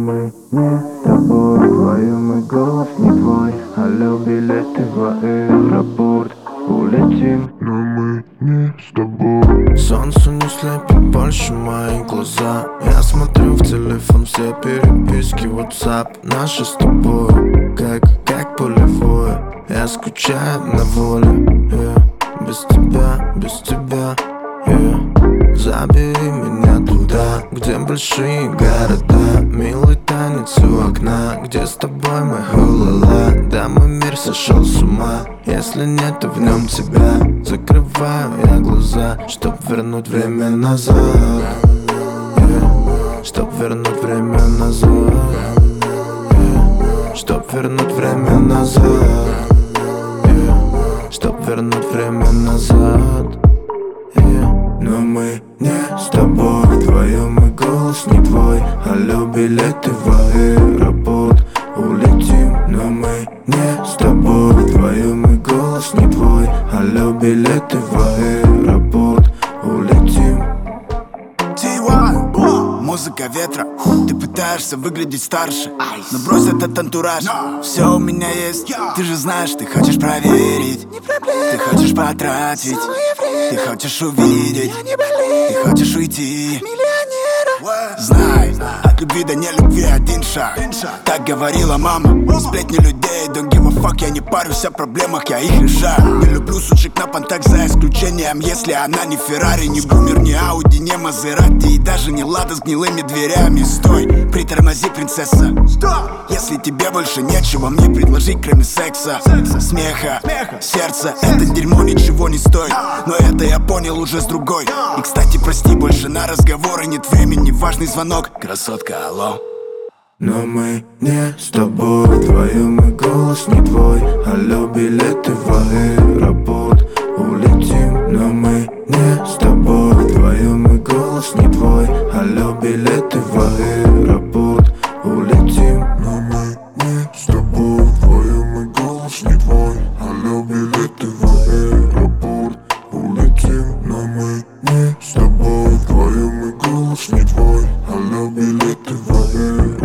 мы не с тобой. Вдвоем и голос не твой. Алло, билеты в аэропорт. Улетим, но мы не с тобой. Солнце не слепит больше мои глаза. Я смотрю в телефон все переписки WhatsApp наши с тобой, как полевое. Я скучаю на воле, без тебя, Забери меня туда, где большие города. Милый танец у окна, где с тобой мы ху-ла-ла. Да, мой мир сошел с ума, если нет в нем тебя. Закрываю я глаза, чтоб вернуть время назад, чтоб вернуть время назад, чтоб вернуть время назад, чтоб вернуть время назад. Но мы не с тобой. Вдвоем и голос не твой. Алло, билеты в аэропорт. Улетим, но мы не с тобой. Вдвоем и голос не твой. Алло, билеты в аэропорт. Улетим. Музыка ветра, ты пытаешься выглядеть старше, но брось этот антураж, все у меня есть. Ты же знаешь, ты хочешь проверить, ты хочешь потратить, ты хочешь увидеть, ты хочешь уйти. Знай, от любви до нелюбви один шаг. Так говорила мама. Сплетни людей, don't give a fuck. Я не парюсь о проблемах, я их решаю. Не люблю сучек на понтах, за исключением, если она не Феррари, не Бумер, не Ауди, не Мазерати и даже не Лада с гнилыми дверями. Стой, притормози, принцесса. Если тебе больше нечего мне предложить, кроме секса, смеха, сердца, это дерьмо ничего не стоит. Но это я понял уже с другой. И, кстати, прости, больше на разговоры нет времени. Важный звонок, красотка, алло. Но мы не с тобой. Вдвоем и голос не твой. Алло, билеты в аэропорт. Улетим, но мы не с тобой. Вдвоем и голос не твой. Алло, билеты в аэропорт. Улетим, но мы не с тобой. Вдвоем и голос не твой. Алло, билеты в аэропорт. Улетим, но мы не с тобой. Вдвоем и голос не твой. Алло, билеты в аэропорт.